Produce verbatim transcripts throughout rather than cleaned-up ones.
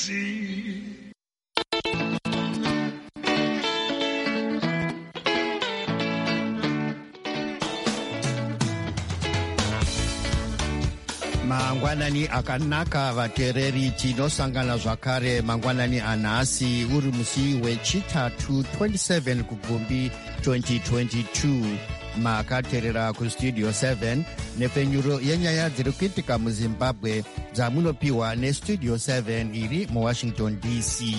see. Mangwanani akanaka vateereri, tinosangana zvakare mangwanani anhasi uri musi wechitatu twenty-seven kugumbi twenty twenty-two. Makateerera kustudio seven nepfenyuro yenyaya dziri kuitika muzimbabwe dzamunopiwa nestudio seven iri muwashington D C.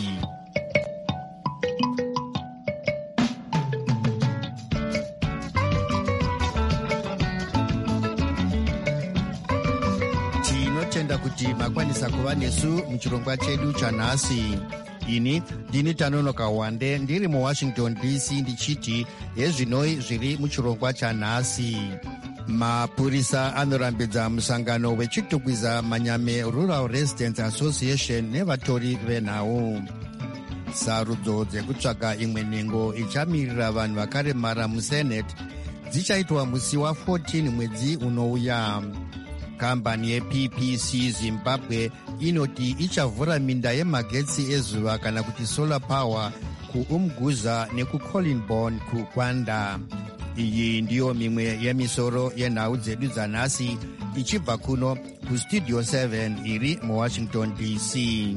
Tinotenda kuti makwanisa kuva nesu muchirongwa chedu chanhasi. Ini ndini Tanonoka Wande ndiri muwashington D C ndichiti hezvinoi zviri muchirongwa chanhasi. Mapurisa anorambidza musangano wechitungwiza Manyame Rural Residents Association nevatori venhau. Sarudzo dzekutsvaga imwe nhengo ichamirira vanhu vakaremara musenate dzichaitwa musi wa14 mwedzi unouya. Kambani yeP P C Zimbabwe inoti ichavhura minda yemagetsi ezuva kana kuti solar power kuUmguza nekuCollinborn kuGwanda. Iyi ndiyo mimwe yemisoro yenhau dzedu dzanhasi ichibva kuno kustudio seven iri muwashington D C.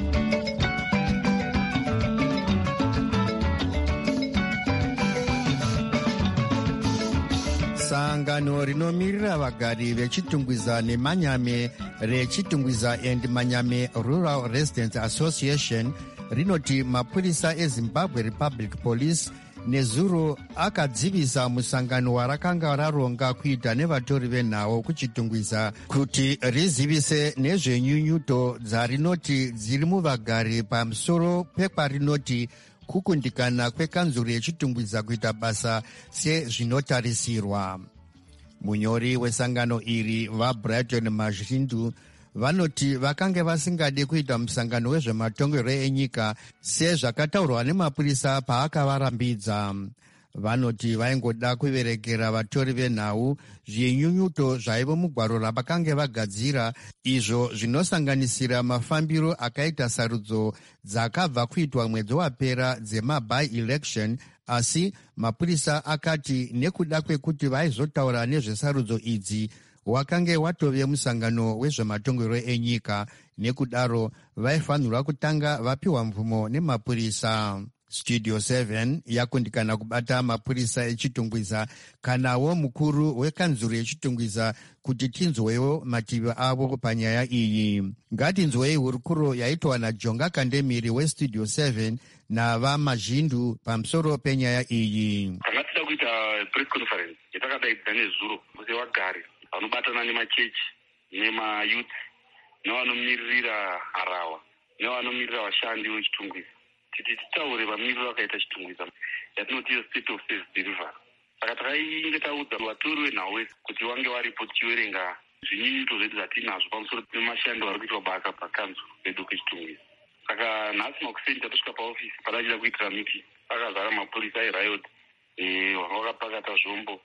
Sangano rinomirira vagari vechitungwiza neManyame rechitungwiza and Manyame Rural Residents Association rinoti mapurisa eZimbabwe Republic Police nezuro akadzivisa musangano warakanga raronga kuita nevatori venhau kuchitungwiza kuti rizivise nezvenyunyuto dzarinoti dziri muvagari pamusoro pekwarinoti kukundikana kwekanzuro yechitungwiza kuita basa sezvinotarisirwa. Munyori wesangano iri vaBrighton Mazhindu vanoti vakange vasingade kuita musangano wezvematongero enyika sezvakataurwa nemapurisa paakavarambidza. Vanoti vaingoda kuverekera vatori venhau zvinyunyuto zvaivo mugwaro ravakange vagadzira, izvo zvinosanganisira mafambiro akaita sarudzo dzakabva kuitwa mwedzi wapera dzemaby-election, asi mapurisa akati nekuda kwekuti vaizotaura nezvesarudzo idzi wakange watove musangano wezvematongero enyika, nekudaro vaifanirwa kutanga vapiwa mvumo nemapurisa. Studio seven yakundikana kubata mapurisa echitungwiza kanawo mukuru wekanzuro yechitungwiza kuti tinzwewo mativi avo panyaya iyi. Ngatinzwei hurukuro yaitwa naJonga Kandemiri westudio seven navaMazhindu pamusoro penyaya iyi. Tanga tida kuita press conference yatakadaidza nezuro kuti vagari vanobatana nemachechi nemayouth nevanomirira harawa nevanomirira vashandi vechitungwiza kuti titaure vamiriro vakaita chitungwiza yatinoti state of service delivery. Saka takainge taudza vatori venhau vese kuti vange varipo tichiverenga zvinyunyuto zvedu zvatinazvo pamusoro pemashando ari kuitwa basa pakanzuro redu kechitungwiza. Saka nhasi makuseni tatosvika paofisi padachida kuitira meeting, pakazara mapurisa eriot vakapakata zvombo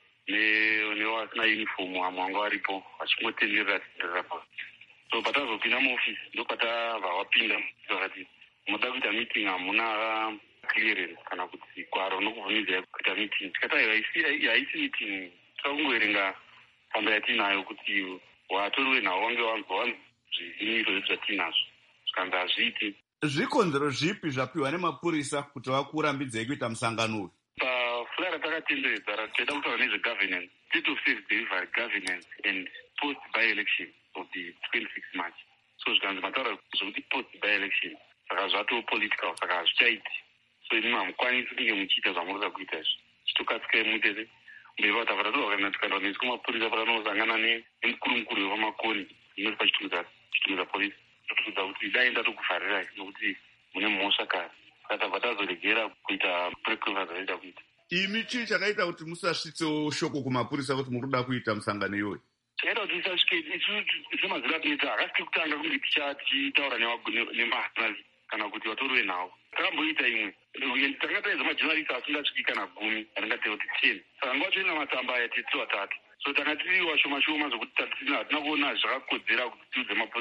nevasina uniform vamwe vanga varipo vachingotenderera tenderera pa. So patazopinda muofisi ndopatavha vapinda vakati munoda kuita meeting hamuna clearance kana kuti gwaro nokubvumidzai kuita meeting. Tikati haisi meeting, tikakungoverenga tsamba yatinayo kuti vatori venhau vange vanzwa zvinyunyuto zvedu zvatinazvo zvikanzi hazviiti. Zvikonzero zvipi zvapiwa nemapurisa kuti vakurambidzei kuita musangano uyu? Pafulai ratakatenderedza ratida kutaura nezvegovernance, state of service delivery governance and post by-election of the twenty-sixth March. So zvikanzi mataura zvokuti post by-election, saka zvato political, saka hazvichaiti. So imi hamukwanisi kunge muchiita zvamunoda kuita izvi. Chitokatsikai mutese mberi vatavara tova tikaenda nesi kumapurisa pakanosangana nemukuru mukuru wepamakoni inoti pachitungwiza chitungwiza polisi totudza kuti dai ndatokuvharirai nokuti mune mhosva kare. Saka tabva tazoregera kuita press conference zvaida kuita. Imi chii chakaita kuti musasvitsewo shoko kumapurisa kuti muri kuda kuita musangano iyoyo? Chakaita kuti tisasvike isu semaziro atineta hakasvike kutanga kunge tichitaura nemahanzi kana kuti vatori venhau. Takamboita imwe tanga taedza majournalist asingasviki kana gumi aringateva kuti ten. Saka nguva choina matsamba aya tiri vatatu. So tanga tiri washoma shoma zvokuti hatina kuona zvakakodzera kuti tiudze mapurisa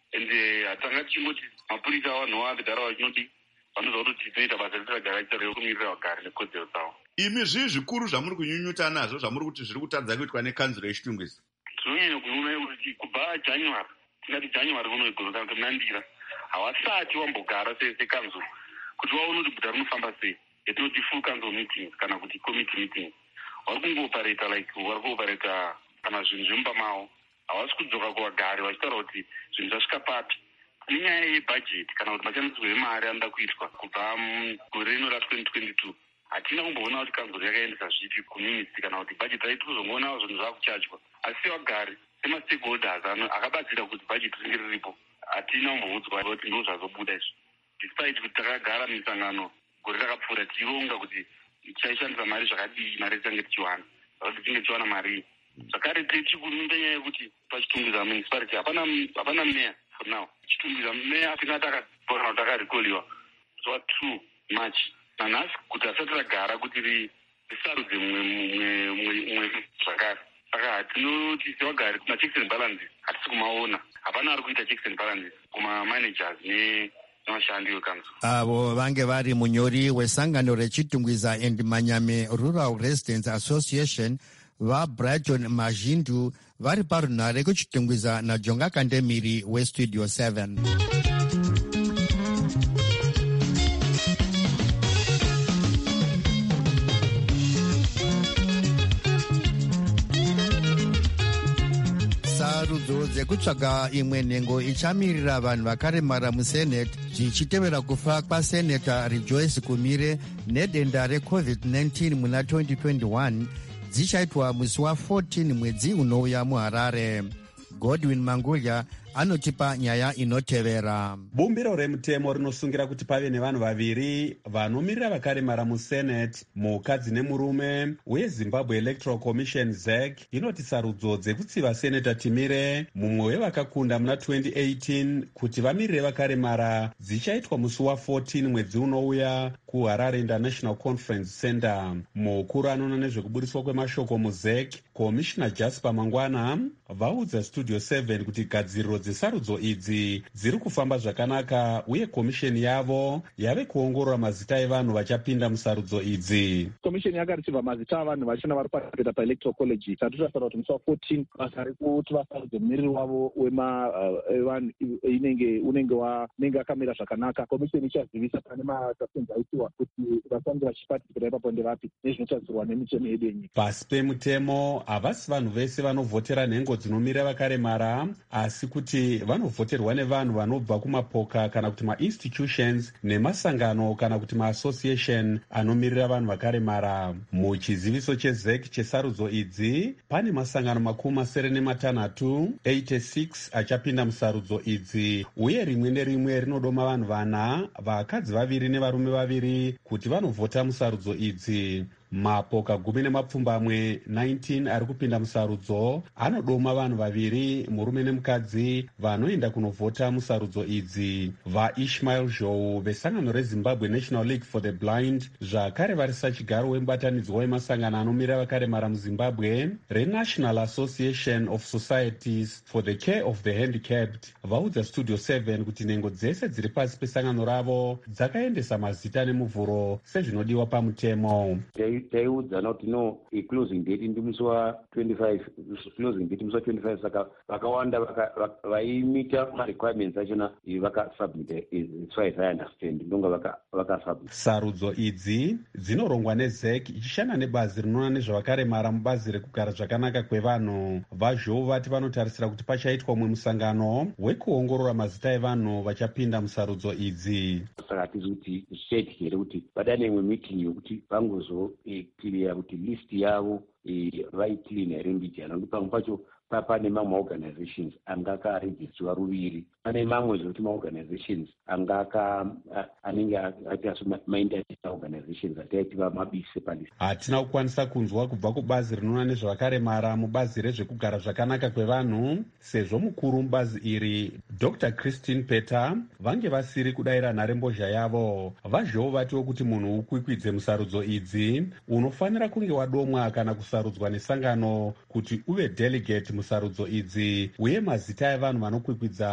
ende hatanga tichingoti mapurisa avanhuwa vedhara vachinodi vanoziva kuti tinoita basa ritiragara rekumirira vagari nekodzero dzavo. Imi zvii zvikuru zvamuri kunyunyuta nazvo zvamuri kuti zviri kutadza kuitwa nekanzuro yechitungwiza? Tinonyanya kuona kuti kubva January, tingati January kuno igoro kana kuti Nandira, havasati vambogara sekanzuro kuti vaone kuti guta rinofamba sei, yatinoti full council meetings kana kuti committee meetings. Vari kungopareta like vari kuopareta kana zvinhu zvemumba mavo, havasi kudzoka kuvagari vachitaura kuti zvinhu zvasvika papi. Nenyaya yebhajeti kana kuti mashandisirwo emari anoda kuitwa kubva gore rino ratwenty twenty-two, hatina kumboona kuti kanzuro yakaendesa zvipi kuminisi kana kuti bhajeti raiti kuzongoona zvinhu zvakuchatywa. Asi vagari semastakeholders akabatsira kuti bhajeti ringe riripo, hatina kumboudzwa kuti ndo zvazobuda izvi. Despite kuti takagara misangano gore rakapfuura tichironga kuti tichaishandisa mari zvakadii mari tichange tichiwana, kuti tichinge tichiwana mari. Zvakare tichikurumidza nyaya yekuti pachitungwiza municipality hapana hapana meya for now. Chitungwiza meya atingati akabora kuti akarikoliwa zuva two March. Nanhasi kuti asati ragara kuti risarudze mumwe zvakare. Saka tinoti sevagari ma-checks and balances hatisi kumaona. Hapana ari kuita checks and balances kuma-managers nevashandi vekanzuro. Avo vange vari munyori wesangano rechitungwiza and Manyame Rural Residents Association vaBrighton Mazhindu vari parunhare kuchitungwiza naJonga Kandemiri weStudio seven. Sarudzo dzekutsvaga imwe nhengo ichamirira vanhu vakaremara musenate zvichitevera kufa kwaseneta Rejoice Kumire nedenda recovid nineteen muna twenty twenty-one dzichaitwa musi wa14 mwedzi unouya muHarare. Godwin Mangulya anotipa nyaya inotevera. Bumbiro remutemo rinosungira kuti pave nevanhu vaviri vanomirira vakaremara musenate, mukadzi nemurume, uye Zimbabwe Electoral Commission Z E C inoti sarudzo dzekutsiva seneta Timire, mumwe wevakakunda muna twenty eighteen, kuti vamirire vakaremara dzichaitwa musi wa14 mwedzi unouya kuHarare International Conference Center. Mukuru anoona nezvekubudiswa kwemashoko muZ E C, Commissioner Jasper Mangwana, vaudza Studio seven kuti gadziriro dzesarudzo idzi dziri kufamba zvakanaka, uye komisheni yavo yave kuongorora mazita evanhu vachapinda musarudzo idzi. Komisheni yakaricivha mazita avanhu vachona vari parapeta paElectoral College. Tatu tasaura kuti musi wa14 basa rekuti vasarudze mumiriri wavo wema evanhu inenge unenge unenge akamira zvakanaka. Komisheni ichazivisa pane matasenzi aitiwa kuti vasange vachipatikira ipapo ndevapi nezvinotadzirwa nemitemo yedu yenyika. Pasi pemutemo havasi vanhu vese vanovhotera nhengo dzinomirira vakaremara, asi kuti vanovhoterwa nevanhu vanobva kumapoka kana kuti mainstitutions nemasangano kana kuti maassociation anomirira vanhu vakaremara. Muchiziviso cheZ E C chesarudzo idzi pane masangano makumi masere nematanhatu eighty-six achapinda musarudzo idzi, uye rimwe nerimwe rinodoma vanhu vana, vakadzi vaviri nevarume vaviri kuti vanovhota musarudzo idzi. Mapoka gumi nemapfumbamwe nineteen ari kupinda musarudzo anodoma vanhu vaviri, murume nemukadzi, vanoenda kunovhota musarudzo idzi. VaIshmael Zhou vesangano reZimbabwe National League for the Blind, zvakare vari sachigaro wemubatanidzwa wemasangano anomirira vakaremara muZimbabwe reNational Association of Societies for the Care of the Handicapped, vaudza Studio seven kuti nhengo dzese dziri pasi pesangano ravo dzakaendesa mazita nemuvhuro sezvinodiwa pamutemo. Taiudzana kuti no closing date ndi musi wa twenty-five, closing date musi wa twenty-five, saka vakawanda vaimita ma-requirements achona vakasubmit as far as I understand, ndonga vakasubmit. Sarudzo idzi dzinorongwa neZ E C ichishanda nebazi rinoona nezvavakaremara mubazi rekugara zvakanaka kwevanhu. VaZhou vati vanotarisira kuti pachaitwa mumwe musangano wekuongorora mazita evanhu vachapinda musarudzo idzi. Saka hatizi kuti zvichaitike here kuti padane imwe meeting yokuti vangozo clear kuti list yavo vaiclean here mbijana, kuti pamwe pacho pane mamwe organizations angakaregistriwa ruviri, pane mamwe zvokuti maorganizations angaka anenge aita mainternational organizations ataiti vamabise palist. Hatina kukwanisa kunzwa kubva kubazi rinoona nezvavakaremara mubazi rezvekugara zvakanaka kwevanhu, sezvo mukuru mubazi iri Doctor Christine Peter vange vasiri kudayira nharembozha yavo. VaZhou vatiwo kuti munhu ukwikwidze musarudzo idzi unofanira kunge wadomwa kana kusarudzwa nesangano kuti uve delegate musarudzo idzi, uye mazita evanhu vanokwikwidza ano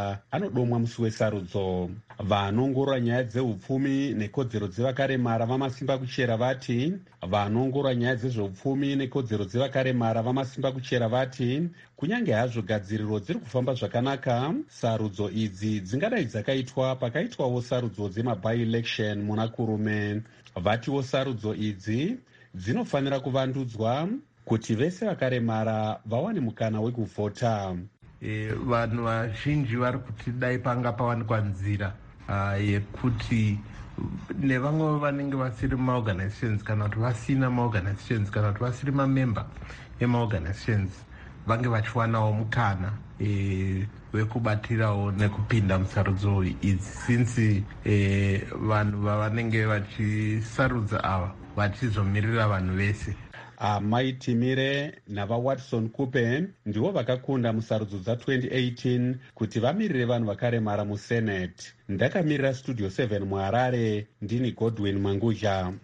vanodomwa musi wesarudzo. Vanoongorora nyaya dzeupfumi nekodzero dzevakaremara vamasimba kuchera vati vanoongorora nyaya dzezveupfumi nekodzero dzevakaremara vamasimba kuchera vati kunyange hazvo gadziriro dziri kufamba zvakanaka, sarudzo idzi dzingadai dzakaitwa pakaitwawo sarudzo dzemabi-election muna kurume. Vatiwo sarudzo idzi dzinofanira kuvandudzwa kuti vese vakaremara vawane mukana wekuvhota. E, vanhu vazhinji vari kuti dai panga pawanikwa nzira uh, yekuti nevamwe vanenge vasiri maorganizations kana kuti vasina maorganizations kana kuti vasiri mamemba emaorganizations vange vachiwanawo mukana e, wekubatirawo nekupinda musarudzo idzi since e, vanhu vavanenge vachisarudza ava vachizomirira vanhu vese. Amai Timire navaWatson Kupe ndivo vakakunda musarudzo dza-twenty eighteen kuti vamirire vanhu vakaremara musenate. Ndakamirira studio seven muHarare, ndini Godwin Manguzha.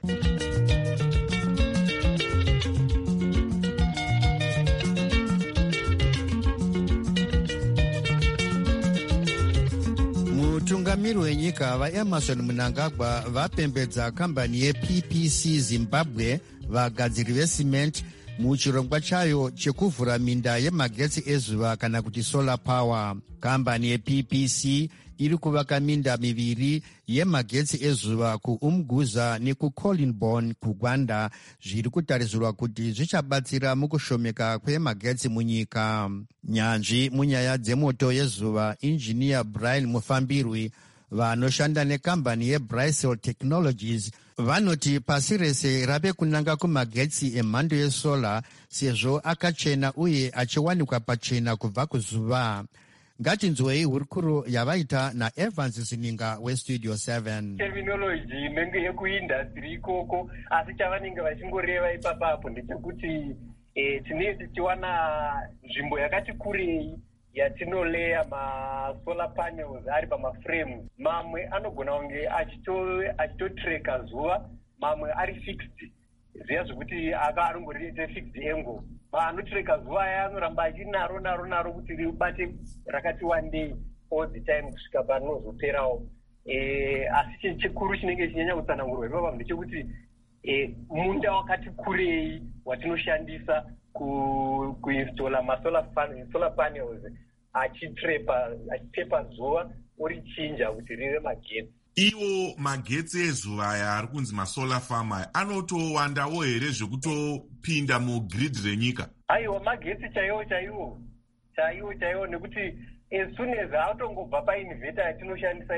Mutungamiri wenyika vaEmerson Mnangagwa vapembedza kambani yeP P C Zimbabwe vagadziri vecement muchirongwa chayo chekuvhura minda yemagetsi ezuva kana kuti solar power. Kambani yeP P C iri kuvaka minda miviri yemagetsi ezuva kuUmguza nekuCollinborn kuGwanda, zviri kutarisirwa kuti zvichabatsira mukushomeka kwemagetsi munyika. Nyanzvi munyaya dzemoto yezuva injiniya Brian Mufambirwi vanoshanda nekambani yeBrysel Technologies vanoti pasi rese rave kunanga kumagetsi emhando yesola sezvo akachena uye achiwanikwa pachena kubva kuzuva. Ngatinzwei hurukuro yavaita naEvans Zininga weStudio seven. Terminology inenge yekuindustry ikoko, asi chavanenge vachingoreva ipapapo ndechekuti eh, tinenge tichiwana nzvimbo yakati kurei yatinoleya masolar panels ari pamaframe. Mamwe anogona kunge achitotreka zuva, mamwe ari fixed. Ziya zvekuti aka arongoriite fixed angle. Anotreka zuva aya anoramba achinaro naro naro kuti ribate rakati wandei all the time kusvika panozoperawo. Eh, asi chikuru chinenge chinyanya kutsanangurwa ipapa ndechekuti eh, munda wakati kurei watinoshandisa ku kuinstalla masolar solar panels achitrepa achitepa zuva orichinja kuti rive magetsi. Iwo magetsi ezuva aya ari kunzi masolar farm aya anotowandawo here zvekutopinda mugrid renyika? Aiwa, magetsi chaiwo chaiwo chaiwo chaiwo nekuti as soon as atongobva painverter yatinoshandisa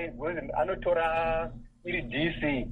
anotora iri D C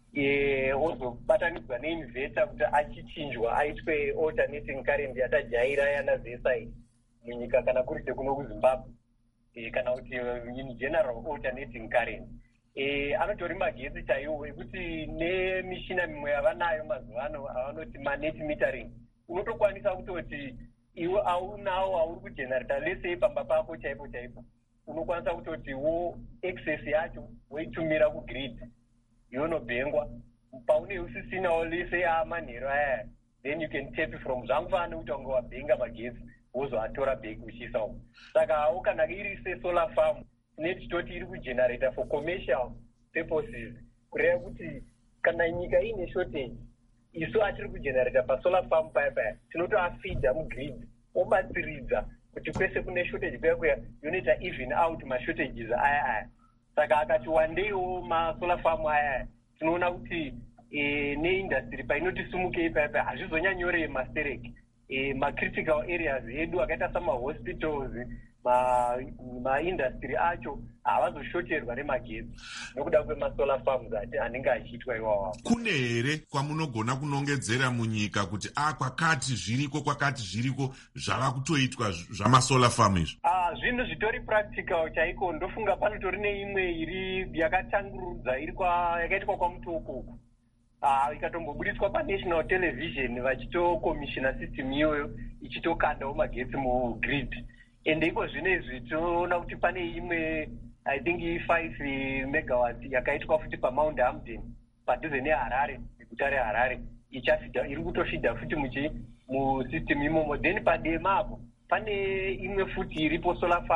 e ozobatanidzwa neinverter kuti achichinjwa aitwe alternating current yatajaira yana zesai munyika kana kuri sekuno kuZimbabwe e, kana kuti in general alternating current. Eh, anotori magetsi chaiwo ekuti nemishina mimwe yavanayo mazuva ano avanoti manet metering, unotokwanisa kutoti iwe aunawo auri kujenerata lesei pamba pako chaipo chaipo, unokwanisa kutoti wo excess yacho woitumira kugrid yonobhengwa paune usisinawo lesei amanhero aya, then you can tap from zvangufana kuti wanga wabhenga magetsi wozoatora bheki uchiisawo. Saka awo kana iri sesolar farm netitoti iri kugenerator for commercial purposes, kureva kuti kana nyika ine shortage isu atiri kugenerator pasolar farm paya paya tinotoafidha mugrid obatsiridza kuti kwese kune shortage paya kuya yonoita even out mashortages aya aya. Saka akati wandeiwo masolar farm aya tinoona kuti e, neindustry painotisumukei paya paya hazvizonyanyorei mastereki e, macritical areas edu akaita samahospitals maindustry ma acho havazoshoterwa nemagetsi nokuda kwemasolar farms ati anenge achiitwa iwawa. Kune here kwamunogona kunongedzera munyika kuti a kwakati zviriko kwakati zviriko zvava kutoitwa zvamasolar farm izvo? Ah, zvinhu zvitori practical chaiko. Ndofunga panotori neimwe iri yakatangurudza iri kwa yakaitwa kwaMutoko ah ikatombobudiswa paNational Television vachitokomishina system iyoyo ichitokandawo magetsi mugrid. Ende iko zvinezvi tinoona kuti pane imwe I think five megawatts yakaitwa futi paMount Hamden padhuze neHarare, guta reHarare, ichafidha iri kutofidha futi muchi musystem imomo. Then padema apo pane imwe futi iripo solar farm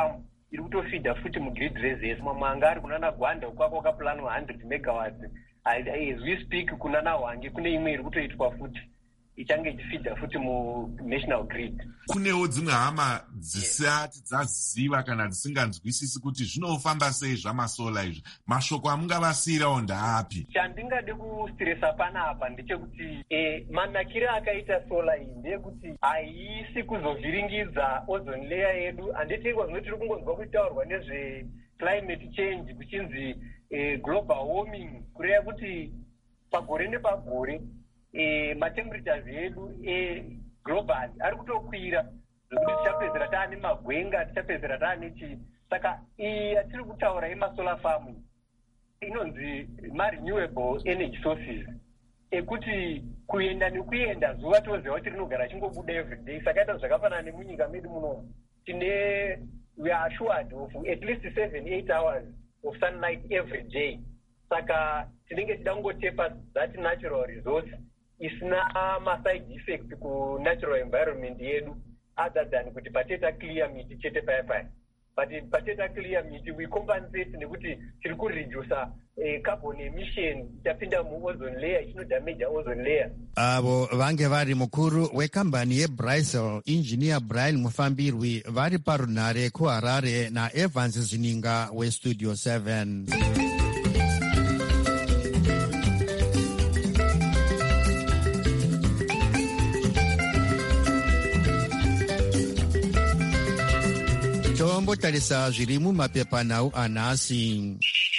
iri kutofidha futi mugrid reserve. Mamwe anga ari kunana Gwanda ukwako wakaplanwa one hundred megawatts. As we speak kunana Hwange kune imwe iri kutoitwa futi ichange ichifidha futi munational grid. Kunewo dzimwe hama dzisati dzaziva kana dzisinganzwisisi kuti zvinofamba sei zvamasola izvi. Mashoko amungavasiyirawo ndaapi? Chandingade kustresa panapa ndechekuti eh, manakire akaita sola iyi ndeyekuti haisi kuzovhiringidza ozone layer yedu. Handiti kwazvo tiri kungonzwa kutaurwa nezve climate change kuchinzi eh, global warming, kureva kuti pagore nepagore eh, matemperatures edu eh, global ari kutokwira zvokuti tichapedzera taane magwenga, tichapedzera taane chii. Saka iyi yatiri kutaura yemasolar farming inonzi ma-renewable energy sources ekuti kuenda nekuenda zuva toziva kuti rinogara chingobuda everyday. Saka ita zvakafanana nemunyika medu muno tine we are assured of at least seven eight hours of sunlight every day. Saka tinenge tida kungotepa that natural resource isina ma-side effect ku natural environment yedu other than kuti pateta clear miti chete paya paya. But pateta clear miti we compensate nekuti tiri kuredusa eh, carbon emission itapinda mu-ozone layer ichino-damage ozone layer. Avo vange vari mukuru wekambani yeBrysel, Engineer Brian Mufambirwi, vari parunhare kuHarare naEvans Zininga weStudio seven. Tombotarisa zviri mumapepanhau anhasi.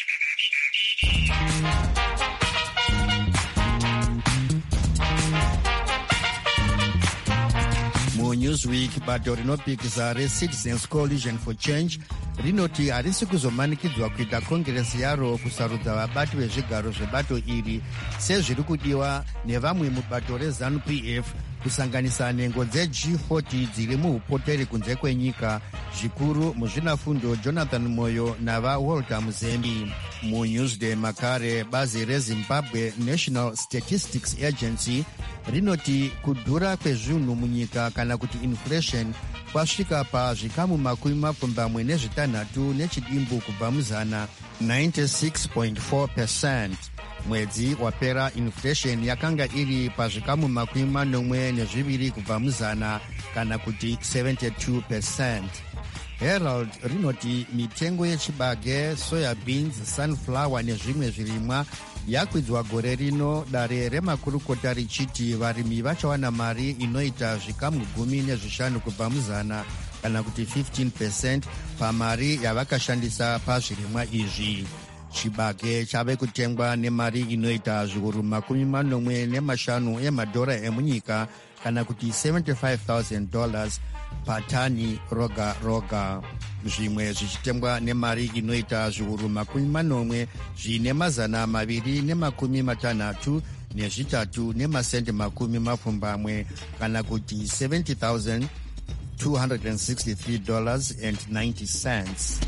MuNewsweek, bato rinopikisa reCitizens Coalition for Change rinoti harisi kuzomanikidzwa kuita kongiresi yaro kusarudza vabati vezvigaro zvebato iri sezviri kudiwa nevamwe mubato reZANU-P F, kusanganisa nhengo dzeG forty dziri muupoteri kunze kwenyika, zvikuru muzvinafundo Jonathan Moyo navaWalter Muzembi. MuNewsday makare, bazi reZimbabwe National Statistics Agency rinoti kudhura kwezvinhu munyika kana kuti inflation kwasvika pazvikamu makumi mapfumbamwe nezvitanhatu nechidimbu kubva muzana, ninety-six point four percent. Mwedzi wapera inflation yakanga iri pazvikamu makumi manomwe nezviviri kubva muzana kana kuti seventy-two percent. Herald rinoti mitengo yechibage, soya beans, sunflower nezvimwe zvirimwa yakwidzwa gore rino, dare remakurukota richiti varimi vachawana mari inoita zvikamu gumi nezvishanu kubva muzana kana kuti fifteen percent pamari yavakashandisa pazvirimwa izvi. Chibage chave kutengwa nemari inoita zviuru makumi manomwe nemashanu emadhora emunyika kana kuti seventy-five thousand dollars patani roga roga. Zvimwe zvichitengwa nemari inoita zviuru makumi manomwe zvine mazana maviri nemakumi matanhatu nezvitatu nemasendi makumi mapfumbamwe kana kuti seventy thousand two hundred sixty-three dollars and ninety cents.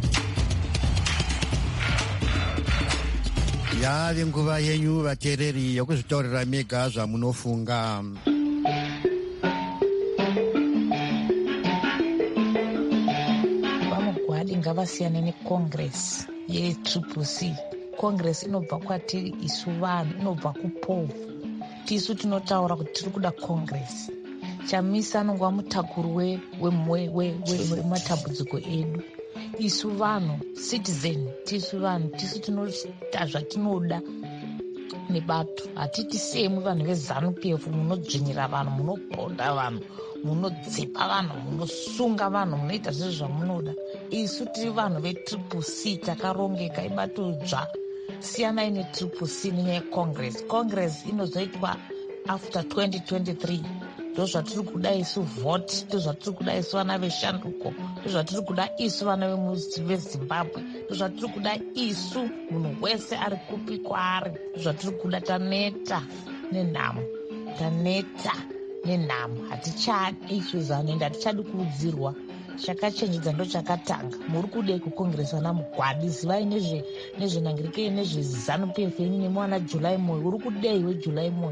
Yave nguva yenyu vateereri yokuzvitaurira mega zvamunofunga. Vamugwadi ngavasiyane neCongress yetriple C. Congress inobva kwatiri isu vanhu, inobva kupovu. Tisu tinotaura kuti tiri kuda Congress. Chamisa anongwa mutakuri wematambudziko edu. Isu vanhu, citizen, tisu vanhu, tisu tinoita zvatinoda nebato. Hatiti semu vanhu veZANU-P F munodzvinyira vanhu, munoponda vanhu, munodzipa vanhu, munosunga vanhu, munoita zvese zvamunoda. Isu tiri vanhu vetriple C takarongeka, ibato dzva. Siyanai netriple C nenyaya yeCongress. Congress inozoitwa after twenty twenty-three. Ndo zvatiri kuda isu vote, ndo zvatiri kuda isu vana veshanduko, ndo zvatiri kuda isu vana veZimbabwe, ndo zvatiri kuda isu munhu wese ari kupi kwaari, ndo zvatiri kuda. Taneta nenhamo, taneta nenhamo, hatichadi isu ZANU ende hatichadi kuudzirwa. Chakachenjedza ndo chakatanga. Muri kudei kuCongress vana mugwadi, zivai nezvenangirike nezveZANU-P F yenyu nemwana July Moyo. Uri kudei weJuly Moyo?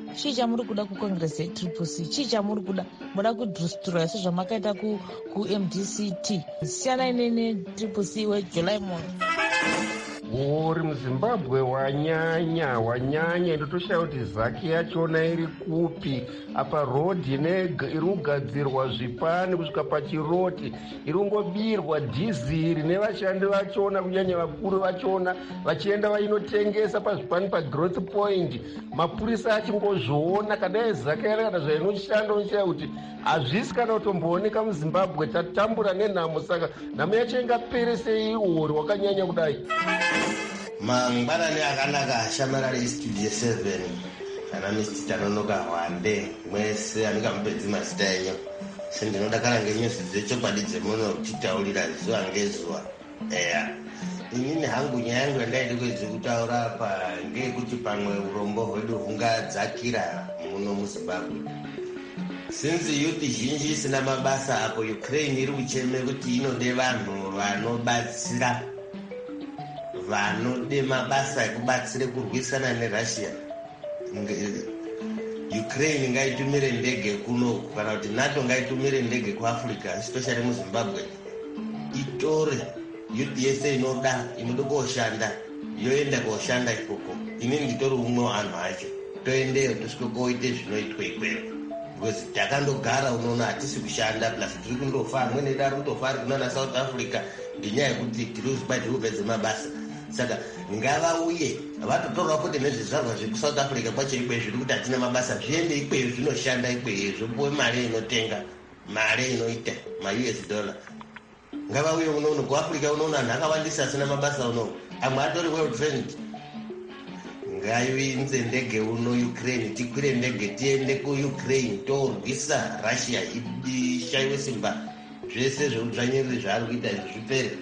chii chamuri kuda kucongress yetriple c? Chii chamuri kuda? Muda kudhustroya sezvamakaita kuM D C T. Siyana netriple c wejuly moyo. uri muzimbabwe wanyanya wanyanya ndotoshaya kuti zaki yachona iri kupi apa rodhi iri kugadzirwa zvipani kusvika pachiroti iri kungobirwa dhiziri nevashandi vachona kunyanya vakuru vachona vachienda vainotengesa pazvipani pagrowth point mapurisa achingozviona kadai zaki yari kana zvainoshanda unoshaya kuti hazvisi kana kutombooneka muzimbabwe tatambura nenhamo saka nhamo yacho ingapere sei uri wakanyanya kudai. Mangwanani akanaka shamarari studio seven ana mister Tanonoka Hwande mwese andikamupedzi mazita enyu sendinodakara ngenyusi dzechokwadi dzemuno kutitaurira zuva ngezuva. Eya inini hangu nyaya yangu yandaida kwedzi kutaura apa ngeyekuti pamwe urombo hwedu hungadzakira muno muZimbabwe since youth zhinji isina mabasa apo Ukraine iri kucheme kuti inode vanhu vanobatsira vanode mabasa ekubatsire kurwisana neRussia. Ukraine ngaitumire ndege kuno kana kuti NATO ngaitumire ndege kuAfrica especially muZimbabwe itore youth yese inoda inode koshanda yoenda koshanda ikoko. Inini nditori umwe wanhu acho toendeyo tosvike koite zvinoitwa ikweyo because takandogara unoona hatisi kushanda plus tiri kundofa amweni edu ari kutofa ari kunana South Africa ngenyaya yekuti tiri kuzibati kupedze mabasa. Saka ngavauye vatotorwa kuti nezvizvarwa zvekusouth Africa kwacho ikweyo zviri kuti hatina mabasa zviende ikweyo zvinoshanda ikweyo zvopuwe mari inotenga mari inoita ma-U S dollar. Ngavauye unono kuAfrica unono anhu akawandisa asina mabasa unono amwe atori well trained. Ngaivinze ndege uno Ukraine tikwire ndege tiende kuUkraine torwisa Russia ishayiwe simba zvese zveudzvanyiriri zvaari kuita izvi zvipere.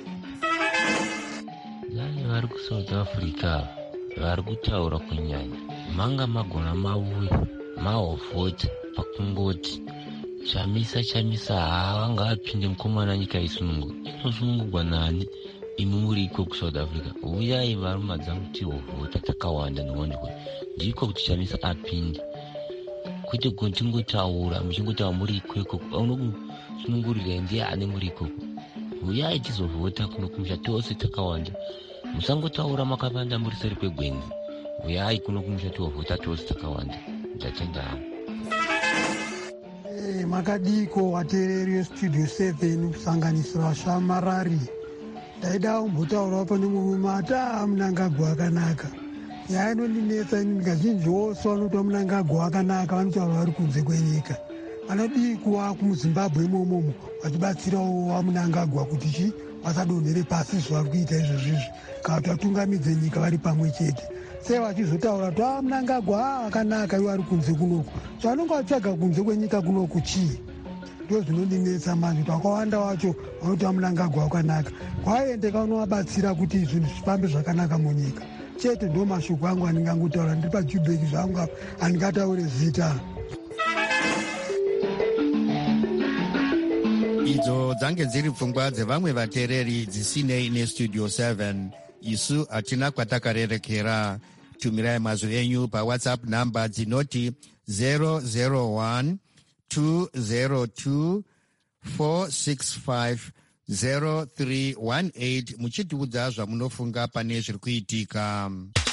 Nani vari kuSouth Africa vari kutaura kunyanya manga magona mauya mahovhota pakungoti chamisa chamisa havanga vapinde mukomana nyika isunungu inosunungurwa nani imi muri iko kuSouth Africa uyai varuma dzangu tihovhota takawanda nowandikwe ndiko kuti chamisa apinde kwete kuntingotaura muchingotaura muri ikweko aunokusunungurira ndiye ane muri ikoko uyai tizovhota kuno kumusha tose takawanda musangotaura makavanda muri seri kwegwenzi uyai kuno kumusha tovhota tose takawanda ndatenda hamo. Hey, makadiko vateereri vestudio seven kusanganisira vashamarari ndaida kumbotaurawo pane murume ata Mnangagwa akanaka nyaya inondinetsa ini kazhinji wose vanotwa Mnangagwa akanaka vanotaura vari kunze kwenyika vanodii kuva kumuZimbabwe imomomo vachibatsirawo vaMnangagwa kuti chi vasadonhere pasi zvavari kuita izvozvizvi kana kuti vatungamidze nyika vari pamwe chete sei vachizotaura kuti a Mnangagwa akanaka ivo ari kunze kunoku zvanonge vatsvaga kunze kwenyika kunoku chii ndo zvinondinetsa manje kuti vakawanda vacho vanoti Mnangagwa akanaka kwaendeka unovabatsira kuti zvinhu zvifambe zvakanaka munyika chete ndo mashoko angu andingangotaura ndiri pajubeki zvangu apa handingataure zita. Idzo dzange dziri pfungwa dzevamwe vateereri dzisinei nestudio seven. Isu hatina kwatakarerekera. Tumirai mazwi enyu paWhatsApp namba dzinoti zero zero one two zero two four six five zero three one eight muchitiudza zvamunofunga pane zviri kuitika.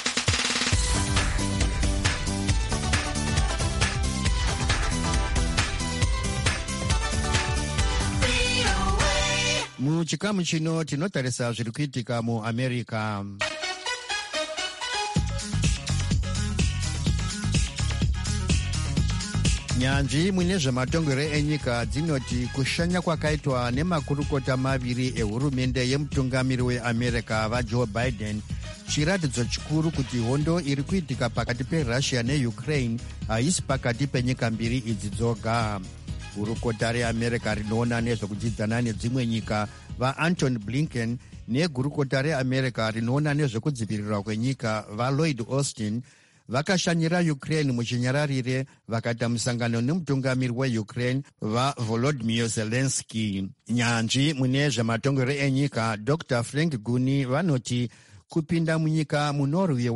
Muchikamu chino tinotarisa zviri kuitika muAmerica. Nyanzvi mune zvematongero enyika dzinoti kushanya kwakaitwa nemakurukota maviri ehurumende yemutungamiri weAmerica vaJoe Biden chiratidzo chikuru kuti hondo iri kuitika pakati peRussia neUkraine haisi pakati penyika mbiri idzi dzoga. Gurukota reAmerica rinoona nezvekudzidzana nedzimwe nyika vaAntony Blinken negurukota reAmerica rinoona nezvekudzivirirwa kwenyika vaLloyd Austin vakashanyira Ukraine muchinyararire vakaita musangano nemutungamiri weUkraine vaVolodymyr Zelensky. Nyanzvi mune zvematongero enyika Doctor Frank Guni vanoti kupinda munyika munorwiwa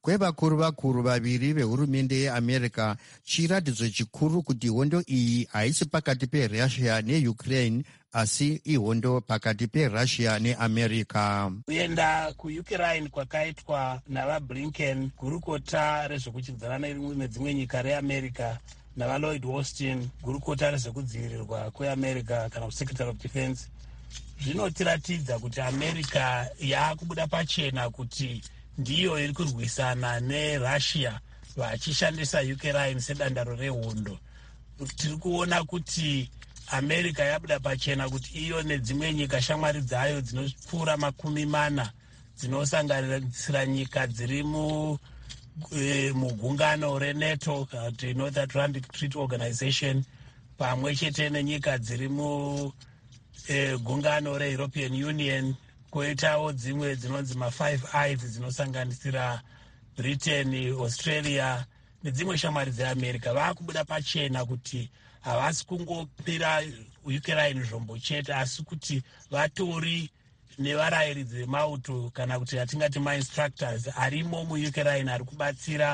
kwevakuru vakuru vaviri vehurumende yeamerica chiratidzo chikuru kuti hondo iyi haisi pakati perussia neukraine asi ihondo pakati perussia neamerica. Kuenda kuukraine kwakaitwa navablinken, gurukota rezvekuchidzana nedzimwe nyika reamerica, navaloyd austin, gurukota rezvekudzivirirwa kweamerica kana secretary of defense, zvinotiratidza kuti america yaakubuda pachena kuti ndiyo iri kurwisana nerussia vachishandisa ukraine sedandaro rehondo. Tiri kuona kuti america yabuda pachena kuti iyo nedzimwe nyika shamwari dzayo dzinopfuura makumi mana dzinosanganisira nyika dziri mu e, mugungano renato kuti north atlantic treaty organization pamwe chete nenyika dziri mu e, gungano reeuropean union, koitawo dzimwe dzinonzi ma-five eyes dzinosanganisira britain, australia nedzimwe shamwari dzeamerica. Vaakubuda pachena kuti havasi kungopira ukraine zvombo chete asi kuti vatori nevarayiridzi vemauto kana kuti atingati mainstructors arimo muukraine ari kubatsira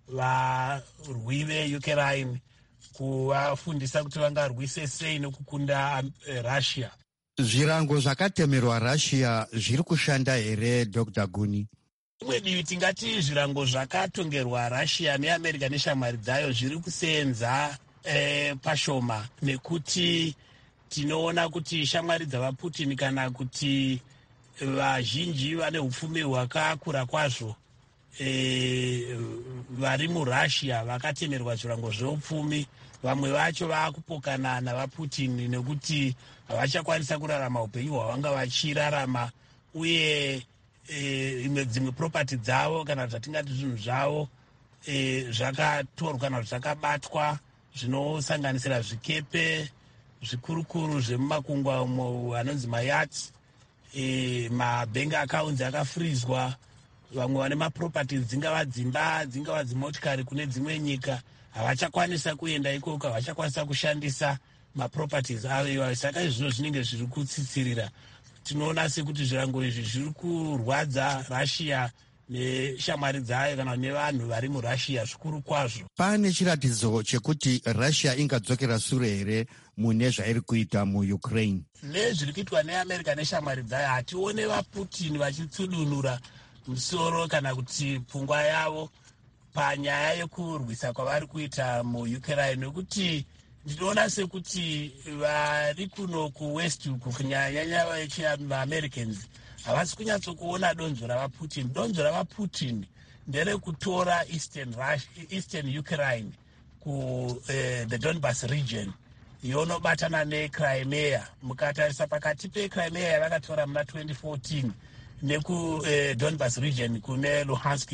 varwi veukraine kuvafundisa kuti vangarwise sei nekukunda russia. Zvirango zvakatemerwa russia zviri kushanda here Dr Guni? Rimwe divi tingati zvirango zvakatongerwa russia neamerica neshamwari dzayo zviri kuseenza eh, pashoma, nekuti tinoona kuti shamwari dzavaputin kana kuti vazhinji vane upfumi hwakakura kwazvo e, vari murussia vakatemerwa zvirango zveupfumi. Vamwe vacho vaakupokana navaputin nekuti havachakwanisa kurarama upenyu hwavanga vachirarama, uye e, dzimwe property dzavo kana zvatingati zvinhu zvavo e, zvakatorwa kana zvakabatwa zvinosanganisira zvikepe zvikurukuru zvemumakungwa umo anonzi mayats, e, mabank accounts akafrizwa. Vamwe vane maproperties dzingava dzimba dzingava dzimotikari kune dzimwe nyika havachakwanisa kuenda ikoko, havachakwanisa kushandisa maproperties avo. Saka izvino zvinenge zviri kutsitsirira. Tinoona sekuti zvirango izvi zviri kurwadza russia neshamwari dzayo kana nevanhu vari murussia zvikuru kwazvo. Pane chiratidzo chekuti russia ingadzokera sure here mune zvairi kuita muukraine? Nezviri kuitwa neamerica neshamwari dzayo hatione vaputin vachitsudunura musoro kana kuti pfungwa yavo panyaya yekurwisa kwavari kuita muukraine, nekuti ndinoona sekuti vari kuno kuwest kunyanyanya vaamericans havasi kunyatsokuona donzvo ravaputin. Donzvo ravaputin nderekutora eastern, eastern ukraine ku uh, the donbas region yonobatana necrimea. Mukatarisa pakati pecrimea yavakatora muna twenty fourteen neku uh, donbas region kune luhansk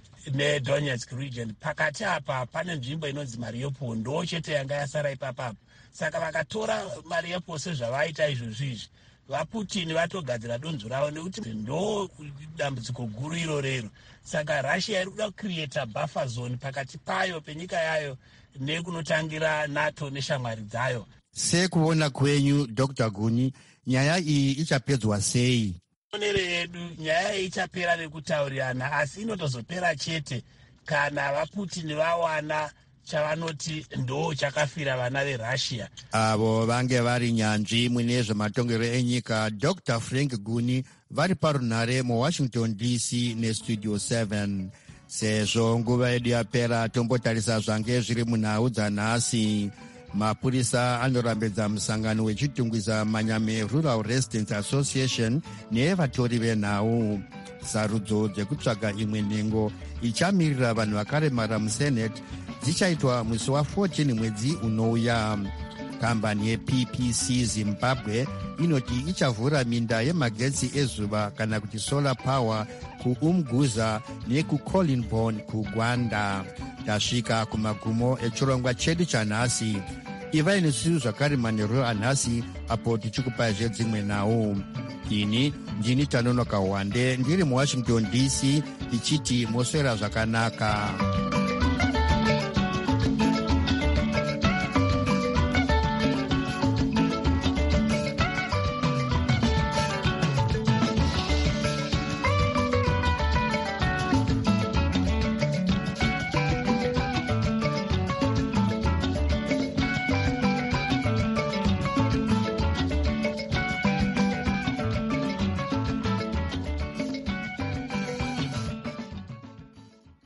nedonetsk region, pakati apa pane nzvimbo inonzi mariupol ndo chete yanga yasara ipapapo. Saka vakatora mariupol sezvavaita izvozvizvi, vaputin vatogadzira donzvo ravo nekuti ndo dambudziko guru irorero. Saka russia iri kuda kucreata buffer zone pakati payo penyika yayo nekunotangira nato neshamwari dzayo. Sekuona kwenyu Dr Guni, nyaya iyi ichapedzwa sei? Onere yedu nyaya iyi ichapera nekutaurirana, asi inotozopera chete kana vaputin vawana chavanoti ndo chakafira vana verussia. Avo vange vari nyanzvi mune zvematongero enyika. Dr Frank Guni vari parunhare muwashington D C nestudio seven. Sezvo nguva yedu yapera, tombotarisa zvange zviri munhau dzanhasi. Mapurisa anorambedza musangano wechitungwiza Manyame Rural Residents Association nevatori venhau. Sarudzo dzekutsvaga imwe nhengo ichamirira vanhu vakaremara musenate dzichaitwa musi wa14 mwedzi unouya. Kambani yeP P C Zimbabwe inoti ichavhura minda yemagetsi ezuva kana kuti solar power kuUmguza nekuCollinborn kuGwanda. Tasvika kumagumo echirongwa chedu chanhasi. Ivai nesu zvakare manheru anhasi apo tichikupai zvedzimwe nhau. Ini ndini Tanonoka Wande ndiri muWashington D C ichiti moswera zvakanaka.